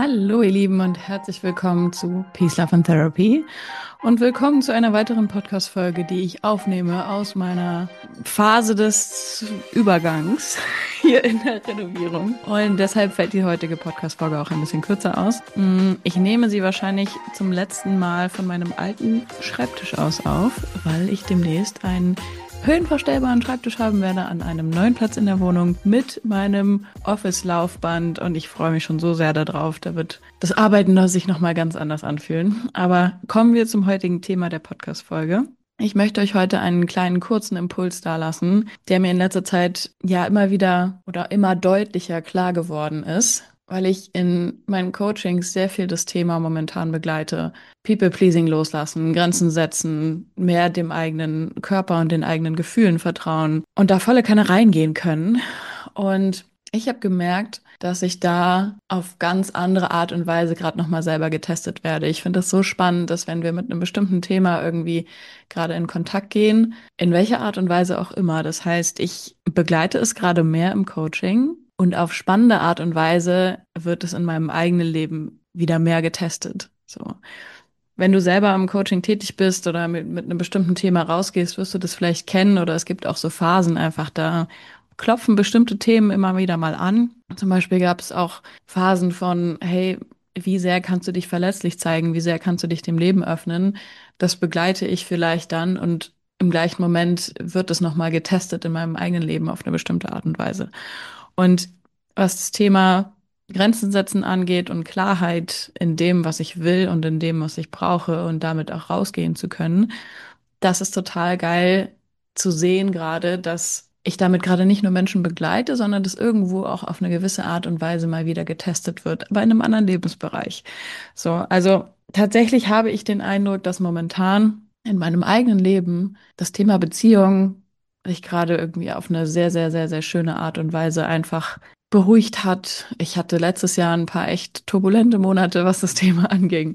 Hallo ihr Lieben und herzlich willkommen zu Peace, Love and Therapy und willkommen zu einer weiteren Podcast-Folge, die ich aufnehme aus meiner Phase des Übergangs hier in der Renovierung. Und deshalb fällt die heutige Podcast-Folge auch ein bisschen kürzer aus. Ich nehme sie wahrscheinlich zum letzten Mal von meinem alten Schreibtisch aus auf, weil ich demnächst einen höhenverstellbaren Schreibtisch haben werde an einem neuen Platz in der Wohnung mit meinem Office-Laufband und ich freue mich schon so sehr darauf. Da wird das Arbeiten sich nochmal ganz anders anfühlen. Aber kommen wir zum heutigen Thema der Podcast-Folge. Ich möchte euch heute einen kleinen kurzen Impuls dalassen, der mir in letzter Zeit ja immer wieder oder immer deutlicher klar geworden ist, weil ich in meinen Coachings sehr viel das Thema momentan begleite. People-pleasing loslassen, Grenzen setzen, mehr dem eigenen Körper und den eigenen Gefühlen vertrauen und da volle Kanne reingehen können. Und ich habe gemerkt, dass ich da auf ganz andere Art und Weise gerade nochmal selber getestet werde. Ich finde das so spannend, dass wenn wir mit einem bestimmten Thema irgendwie gerade in Kontakt gehen, in welcher Art und Weise auch immer. Das heißt, ich begleite es gerade mehr im Coaching und auf spannende Art und Weise wird es in meinem eigenen Leben wieder mehr getestet. So. Wenn du selber im Coaching tätig bist oder mit einem bestimmten Thema rausgehst, wirst du das vielleicht kennen oder es gibt auch so Phasen einfach, da klopfen bestimmte Themen immer wieder mal an. Zum Beispiel gab es auch Phasen von, hey, wie sehr kannst du dich verletzlich zeigen? Wie sehr kannst du dich dem Leben öffnen? Das begleite ich vielleicht dann und im gleichen Moment wird es nochmal getestet in meinem eigenen Leben auf eine bestimmte Art und Weise. Und was das Thema Grenzen setzen angeht und Klarheit in dem, was ich will und in dem, was ich brauche und damit auch rausgehen zu können, das ist total geil zu sehen gerade, dass ich damit gerade nicht nur Menschen begleite, sondern dass irgendwo auch auf eine gewisse Art und Weise mal wieder getestet wird, aber in einem anderen Lebensbereich. So, also tatsächlich habe ich den Eindruck, dass momentan in meinem eigenen Leben das Thema Beziehung sich gerade irgendwie auf eine sehr, sehr, sehr, sehr schöne Art und Weise einfach beruhigt hat. Ich hatte letztes Jahr ein paar echt turbulente Monate, was das Thema anging.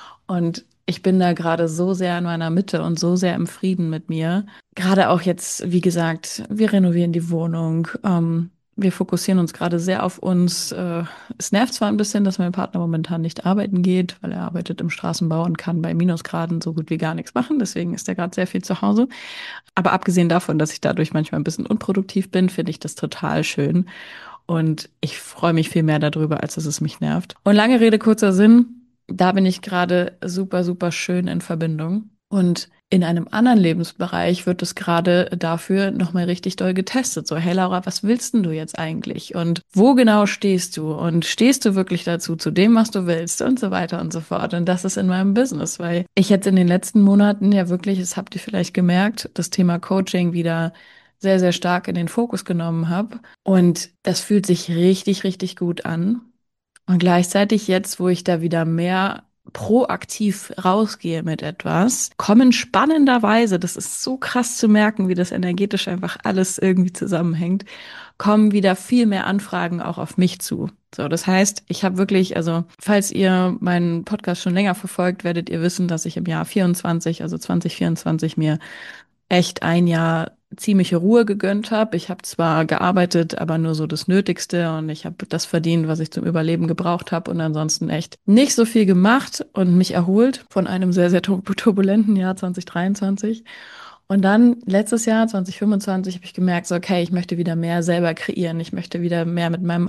Und ich bin da gerade so sehr in meiner Mitte und so sehr im Frieden mit mir. Gerade auch jetzt, wie gesagt, wir renovieren die Wohnung. Wir fokussieren uns gerade sehr auf uns. Es nervt zwar ein bisschen, dass mein Partner momentan nicht arbeiten geht, weil er arbeitet im Straßenbau und kann bei Minusgraden so gut wie gar nichts machen. Deswegen ist er gerade sehr viel zu Hause. Aber abgesehen davon, dass ich dadurch manchmal ein bisschen unproduktiv bin, finde ich das total schön. Und ich freue mich viel mehr darüber, als dass es mich nervt. Und lange Rede, kurzer Sinn, da bin ich gerade super, super schön in Verbindung. Und in einem anderen Lebensbereich wird es gerade dafür nochmal richtig doll getestet. So, hey Laura, was willst denn du jetzt eigentlich? Und wo genau stehst du? Und stehst du wirklich dazu, zu dem, was du willst? Und so weiter und so fort. Und das ist in meinem Business, weil ich jetzt in den letzten Monaten ja wirklich, das habt ihr vielleicht gemerkt, das Thema Coaching wieder sehr, sehr stark in den Fokus genommen habe. Und das fühlt sich richtig, richtig gut an. Und gleichzeitig jetzt, wo ich da wieder mehr proaktiv rausgehe mit etwas, kommen spannenderweise, das ist so krass zu merken, wie das energetisch einfach alles irgendwie zusammenhängt, kommen wieder viel mehr Anfragen auch auf mich zu. So, das heißt, ich habe wirklich, also falls ihr meinen Podcast schon länger verfolgt, werdet ihr wissen, dass ich im Jahr 24, also 2024, mir echt ein Jahr ziemliche Ruhe gegönnt habe. Ich habe zwar gearbeitet, aber nur so das Nötigste und ich habe das verdient, was ich zum Überleben gebraucht habe und ansonsten echt nicht so viel gemacht und mich erholt von einem sehr, sehr turbulenten Jahr 2023. Und dann letztes Jahr, 2025, habe ich gemerkt, so, okay, ich möchte wieder mehr selber kreieren. Ich möchte wieder mehr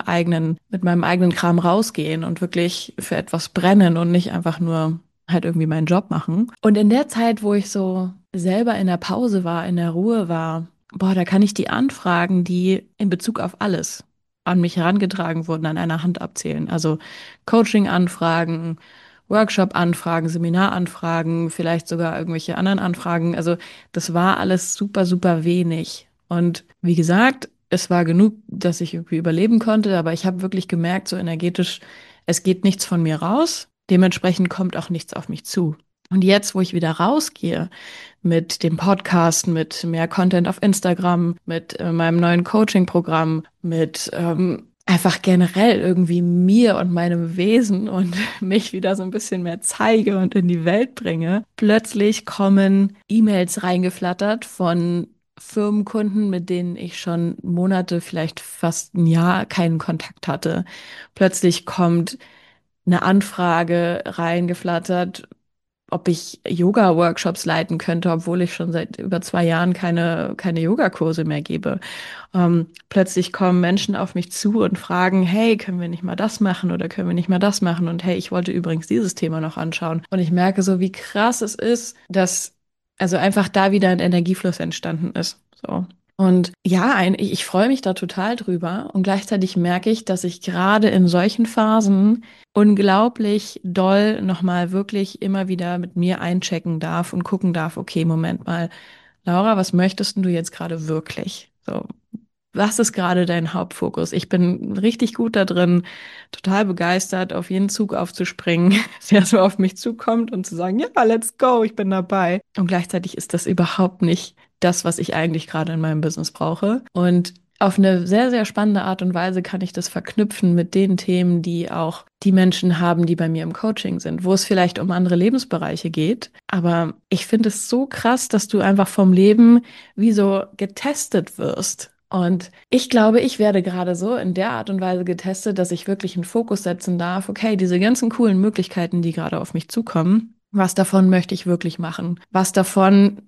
mit meinem eigenen Kram rausgehen und wirklich für etwas brennen und nicht einfach nur halt irgendwie meinen Job machen. Und in der Zeit, wo ich so selber in der Pause war, in der Ruhe war, boah, da kann ich die Anfragen, die in Bezug auf alles an mich herangetragen wurden, an einer Hand abzählen. Also Coaching-Anfragen, Workshop-Anfragen, Seminaranfragen, vielleicht sogar irgendwelche anderen Anfragen. Also das war alles super, super wenig. Und wie gesagt, es war genug, dass ich irgendwie überleben konnte, aber ich habe wirklich gemerkt, so energetisch, es geht nichts von mir raus. Dementsprechend kommt auch nichts auf mich zu. Und jetzt, wo ich wieder rausgehe mit dem Podcast, mit mehr Content auf Instagram, mit meinem neuen Coaching-Programm, mit einfach generell irgendwie mir und meinem Wesen und mich wieder so ein bisschen mehr zeige und in die Welt bringe, plötzlich kommen E-Mails reingeflattert von Firmenkunden, mit denen ich schon Monate, vielleicht fast ein Jahr keinen Kontakt hatte. Plötzlich kommt eine Anfrage reingeflattert, ob ich Yoga-Workshops leiten könnte, obwohl ich schon seit über 2 Jahren keine Yogakurse mehr gebe. Plötzlich kommen Menschen auf mich zu und fragen, hey, können wir nicht mal das machen oder können wir nicht mal das machen? Und hey, ich wollte übrigens dieses Thema noch anschauen. Und ich merke so, wie krass es ist, dass also einfach da wieder ein Energiefluss entstanden ist. So. Und ja, ich freue mich da total drüber. Und gleichzeitig merke ich, dass ich gerade in solchen Phasen unglaublich doll nochmal wirklich immer wieder mit mir einchecken darf und gucken darf, okay, Moment mal, Laura, was möchtest denn du jetzt gerade wirklich? So, was ist gerade dein Hauptfokus? Ich bin richtig gut da drin, total begeistert, auf jeden Zug aufzuspringen, der so auf mich zukommt und zu sagen, ja, let's go, ich bin dabei. Und gleichzeitig ist das überhaupt nicht das, was ich eigentlich gerade in meinem Business brauche. Und auf eine sehr, sehr spannende Art und Weise kann ich das verknüpfen mit den Themen, die auch die Menschen haben, die bei mir im Coaching sind, wo es vielleicht um andere Lebensbereiche geht. Aber ich finde es so krass, dass du einfach vom Leben wie so getestet wirst. Und ich glaube, ich werde gerade so in der Art und Weise getestet, dass ich wirklich einen Fokus setzen darf. Okay, diese ganzen coolen Möglichkeiten, die gerade auf mich zukommen, was davon möchte ich wirklich machen? Was davon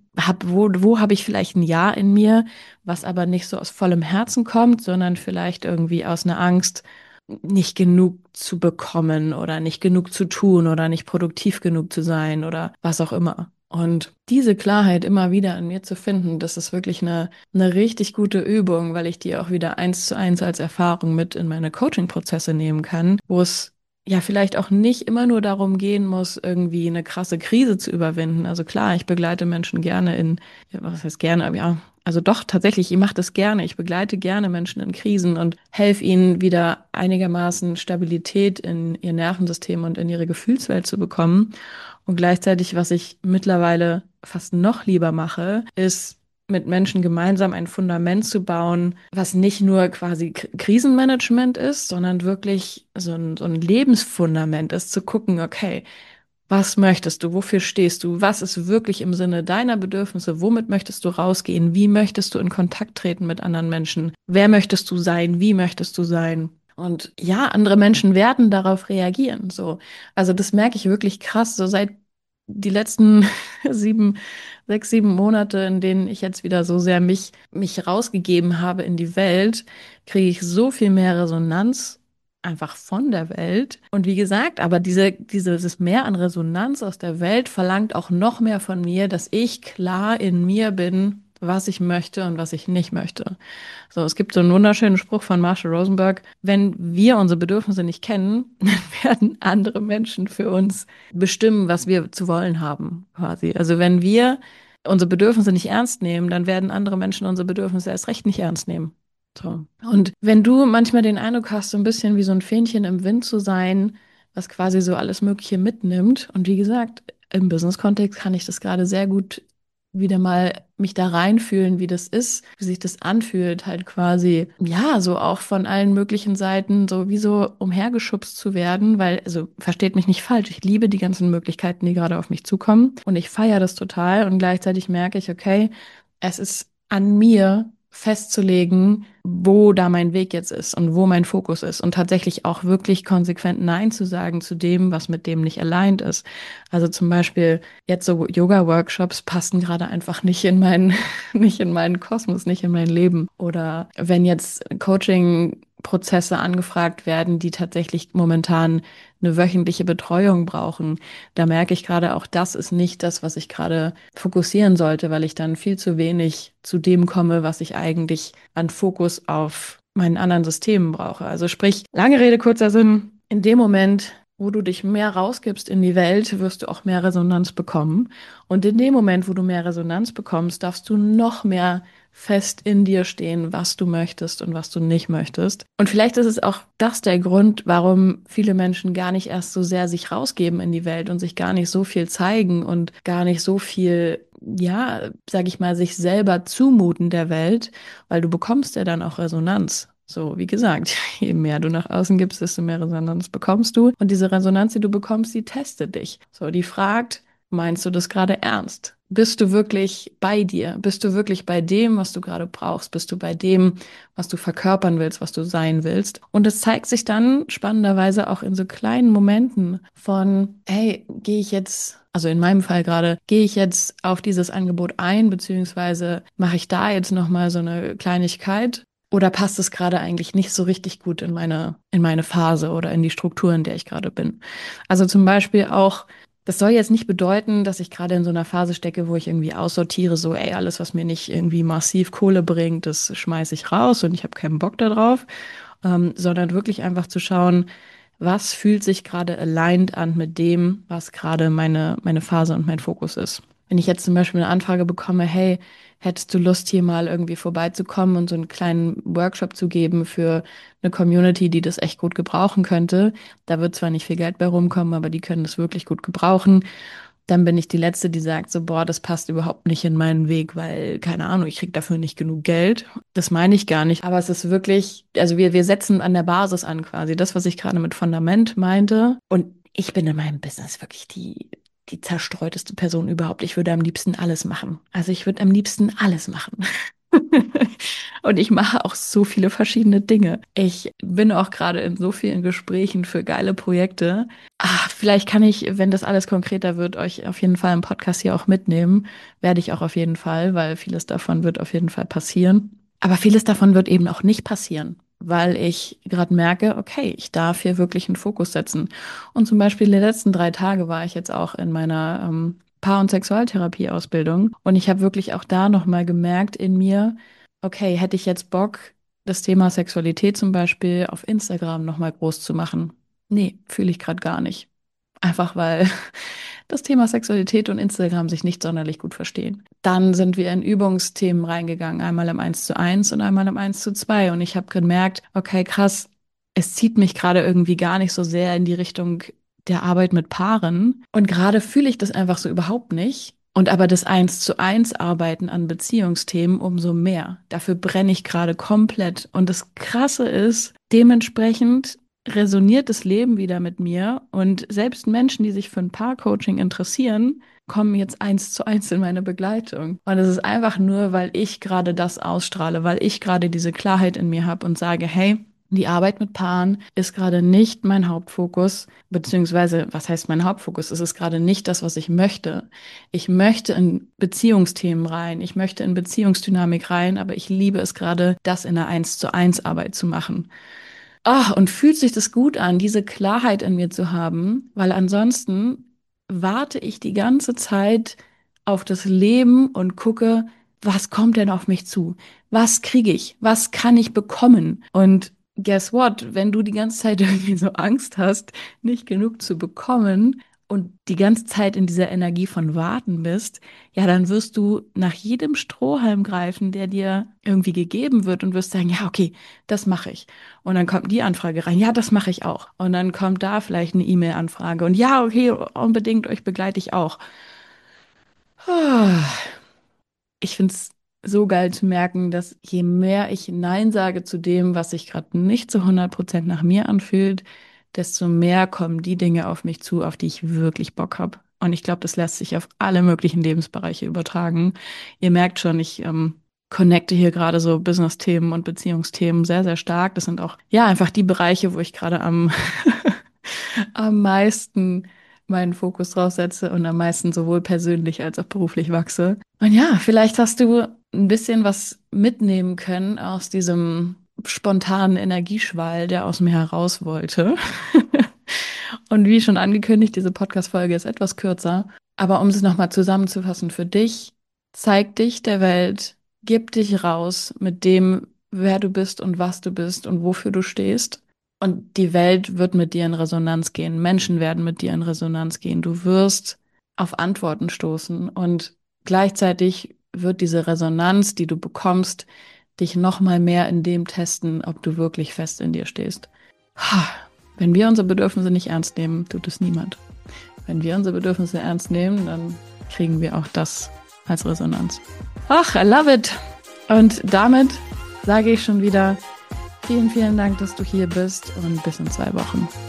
wo habe ich vielleicht ein Ja in mir, was aber nicht so aus vollem Herzen kommt, sondern vielleicht irgendwie aus einer Angst, nicht genug zu bekommen oder nicht genug zu tun oder nicht produktiv genug zu sein oder was auch immer. Und diese Klarheit immer wieder an mir zu finden, das ist wirklich eine richtig gute Übung, weil ich die auch wieder 1:1 als Erfahrung mit in meine Coaching-Prozesse nehmen kann, wo es ja vielleicht auch nicht immer nur darum gehen muss, irgendwie eine krasse Krise zu überwinden. Also klar, ich begleite Menschen gerne ja, was heißt gerne, aber ja, also doch, tatsächlich, ich mache das gerne. Ich begleite gerne Menschen in Krisen und helfe ihnen wieder einigermaßen Stabilität in ihr Nervensystem und in ihre Gefühlswelt zu bekommen. Und gleichzeitig, was ich mittlerweile fast noch lieber mache, ist mit Menschen gemeinsam ein Fundament zu bauen, was nicht nur quasi Krisenmanagement ist, sondern wirklich so ein Lebensfundament ist, zu gucken, okay, was möchtest du? Wofür stehst du? Was ist wirklich im Sinne deiner Bedürfnisse? Womit möchtest du rausgehen? Wie möchtest du in Kontakt treten mit anderen Menschen? Wer möchtest du sein? Wie möchtest du sein? Und ja, andere Menschen werden darauf reagieren. So, also das merke ich wirklich krass. So seit die letzten 6, 7 Monate, in denen ich jetzt wieder so sehr mich rausgegeben habe in die Welt, kriege ich so viel mehr Resonanz einfach von der Welt. Und wie gesagt, aber dieses Mehr an Resonanz aus der Welt verlangt auch noch mehr von mir, dass ich klar in mir bin, was ich möchte und was ich nicht möchte. So, es gibt so einen wunderschönen Spruch von Marshall Rosenberg: Wenn wir unsere Bedürfnisse nicht kennen, dann werden andere Menschen für uns bestimmen, was wir zu wollen haben, quasi. Also wenn wir unsere Bedürfnisse nicht ernst nehmen, dann werden andere Menschen unsere Bedürfnisse erst recht nicht ernst nehmen. So. Und wenn du manchmal den Eindruck hast, so ein bisschen wie so ein Fähnchen im Wind zu sein, was quasi so alles Mögliche mitnimmt, und wie gesagt, im Business-Kontext kann ich das gerade sehr gut wieder mal mich da reinfühlen, wie das ist, wie sich das anfühlt, halt quasi, ja, so auch von allen möglichen Seiten so wie so umhergeschubst zu werden, weil, also versteht mich nicht falsch, ich liebe die ganzen Möglichkeiten, die gerade auf mich zukommen und ich feiere das total und gleichzeitig merke ich, okay, es ist an mir festzulegen, wo da mein Weg jetzt ist und wo mein Fokus ist und tatsächlich auch wirklich konsequent Nein zu sagen zu dem, was mit dem nicht aligned ist. Also zum Beispiel jetzt so Yoga-Workshops passen gerade einfach nicht in nicht in meinen Kosmos, nicht in mein Leben. Oder wenn jetzt Coaching-Prozesse angefragt werden, die tatsächlich momentan eine wöchentliche Betreuung brauchen, da merke ich gerade, auch das ist nicht das, was ich gerade fokussieren sollte, weil ich dann viel zu wenig zu dem komme, was ich eigentlich an Fokus auf meinen anderen Systemen brauche. Also sprich, lange Rede, kurzer Sinn, in dem Moment, wo du dich mehr rausgibst in die Welt, wirst du auch mehr Resonanz bekommen. Und in dem Moment, wo du mehr Resonanz bekommst, darfst du noch mehr fest in dir stehen, was du möchtest und was du nicht möchtest. Und vielleicht ist es auch das der Grund, warum viele Menschen gar nicht erst so sehr sich rausgeben in die Welt und sich gar nicht so viel zeigen und gar nicht so viel, ja, sag ich mal, sich selber zumuten der Welt, weil du bekommst ja dann auch Resonanz. So, wie gesagt, je mehr du nach außen gibst, desto mehr Resonanz bekommst du. Und diese Resonanz, die du bekommst, die testet dich. So, die fragt, Meinst du das gerade ernst? Bist du wirklich bei dir? Bist du wirklich bei dem, was du gerade brauchst? Bist du bei dem, was du verkörpern willst, was du sein willst? Und es zeigt sich dann spannenderweise auch in so kleinen Momenten von, hey, gehe ich jetzt, also in meinem Fall gerade, gehe ich jetzt auf dieses Angebot ein, beziehungsweise mache ich da jetzt nochmal so eine Kleinigkeit? Oder passt es gerade eigentlich nicht so richtig gut in meine Phase oder in die Struktur, in der ich gerade bin? Also zum Beispiel auch, das soll jetzt nicht bedeuten, dass ich gerade in so einer Phase stecke, wo ich irgendwie aussortiere, so, ey, alles, was mir nicht irgendwie massiv Kohle bringt, das schmeiße ich raus und ich habe keinen Bock darauf, sondern wirklich einfach zu schauen, was fühlt sich gerade aligned an mit dem, was gerade meine Phase und mein Fokus ist. Wenn ich jetzt zum Beispiel eine Anfrage bekomme, hey, hättest du Lust, hier mal irgendwie vorbeizukommen und so einen kleinen Workshop zu geben für eine Community, die das echt gut gebrauchen könnte. Da wird zwar nicht viel Geld bei rumkommen, aber die können das wirklich gut gebrauchen. Dann bin ich die Letzte, die sagt so, boah, das passt überhaupt nicht in meinen Weg, weil, keine Ahnung, ich krieg dafür nicht genug Geld. Das meine ich gar nicht. Aber es ist wirklich, also wir setzen an der Basis an quasi. Das, was ich gerade mit Fundament meinte. Und ich bin in meinem Business wirklich die zerstreuteste Person überhaupt. Ich würde am liebsten alles machen. Also ich würde am liebsten alles machen. Und ich mache auch so viele verschiedene Dinge. Ich bin auch gerade in so vielen Gesprächen für geile Projekte. Vielleicht kann ich, wenn das alles konkreter wird, euch auf jeden Fall im Podcast hier auch mitnehmen. Werde ich auch auf jeden Fall, weil vieles davon wird auf jeden Fall passieren. Aber vieles davon wird eben auch nicht passieren, weil ich gerade merke, okay, ich darf hier wirklich einen Fokus setzen. Und zum Beispiel die letzten 3 Tage war ich jetzt auch in meiner Paar- und Sexualtherapie-Ausbildung. Und ich habe wirklich auch da nochmal gemerkt in mir, okay, hätte ich jetzt Bock, das Thema Sexualität zum Beispiel auf Instagram nochmal groß zu machen? Nee, fühle ich gerade gar nicht. Einfach weil das Thema Sexualität und Instagram sich nicht sonderlich gut verstehen. Dann sind wir in Übungsthemen reingegangen, einmal im 1:1 und einmal im 1:2. Und ich habe gemerkt, okay, krass, es zieht mich gerade irgendwie gar nicht so sehr in die Richtung der Arbeit mit Paaren. Und gerade fühle ich das einfach so überhaupt nicht. Und aber das 1:1 Arbeiten an Beziehungsthemen umso mehr. Dafür brenne ich gerade komplett. Und das Krasse ist, dementsprechend resoniert das Leben wieder mit mir und selbst Menschen, die sich für ein Paar-Coaching interessieren, kommen jetzt 1:1 in meine Begleitung. Und es ist einfach nur, weil ich gerade das ausstrahle, weil ich gerade diese Klarheit in mir habe und sage, hey, die Arbeit mit Paaren ist gerade nicht mein Hauptfokus, beziehungsweise, was heißt mein Hauptfokus? Es ist gerade nicht das, was ich möchte. Ich möchte in Beziehungsthemen rein, ich möchte in Beziehungsdynamik rein, aber ich liebe es gerade, das in einer 1:1 Arbeit zu machen. Ach, und fühlt sich das gut an, diese Klarheit in mir zu haben, weil ansonsten warte ich die ganze Zeit auf das Leben und gucke, was kommt denn auf mich zu? Was kriege ich? Was kann ich bekommen? Und guess what? Wenn du die ganze Zeit irgendwie so Angst hast, nicht genug zu bekommen und die ganze Zeit in dieser Energie von Warten bist, ja, dann wirst du nach jedem Strohhalm greifen, der dir irgendwie gegeben wird und wirst sagen, ja, okay, das mache ich. Und dann kommt die Anfrage rein. Ja, das mache ich auch. Und dann kommt da vielleicht eine E-Mail-Anfrage. Und ja, okay, unbedingt, euch begleite ich auch. Ich finde es so geil zu merken, dass je mehr ich Nein sage zu dem, was sich gerade nicht zu 100% nach mir anfühlt, desto mehr kommen die Dinge auf mich zu, auf die ich wirklich Bock habe. Und ich glaube, das lässt sich auf alle möglichen Lebensbereiche übertragen. Ihr merkt schon, ich connecte hier gerade so Business-Themen und Beziehungsthemen sehr, sehr stark. Das sind auch, ja, einfach die Bereiche, wo ich gerade am meisten meinen Fokus drauf setze und am meisten sowohl persönlich als auch beruflich wachse. Und ja, vielleicht hast du ein bisschen was mitnehmen können aus diesem spontanen Energieschwall, der aus mir heraus wollte. Und wie schon angekündigt, diese Podcast-Folge ist etwas kürzer. Aber um es nochmal zusammenzufassen für dich, zeig dich der Welt, gib dich raus mit dem, wer du bist und was du bist und wofür du stehst. Und die Welt wird mit dir in Resonanz gehen. Menschen werden mit dir in Resonanz gehen. Du wirst auf Antworten stoßen. Und gleichzeitig wird diese Resonanz, die du bekommst, dich nochmal mehr in dem testen, ob du wirklich fest in dir stehst. Wenn wir unsere Bedürfnisse nicht ernst nehmen, tut es niemand. Wenn wir unsere Bedürfnisse ernst nehmen, dann kriegen wir auch das als Resonanz. Ach, I love it! Und damit sage ich schon wieder vielen, vielen Dank, dass du hier bist und bis in 2 Wochen.